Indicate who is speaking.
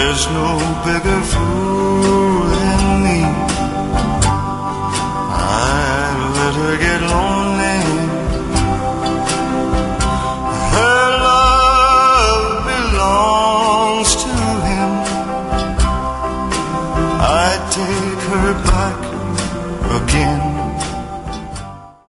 Speaker 1: There's no bigger fool than me. I'd let her get lonely. Her love belongs to him. I'd take her back again.